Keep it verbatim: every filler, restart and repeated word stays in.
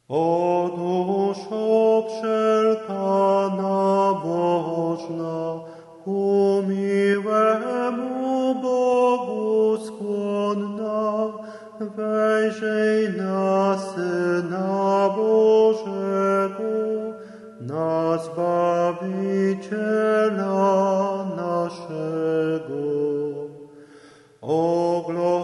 O duszo wszelka nabożna, ku miłemu Bogu skłonna, wejrzyj na Syna Bożego, na Zbawiciela naszego. O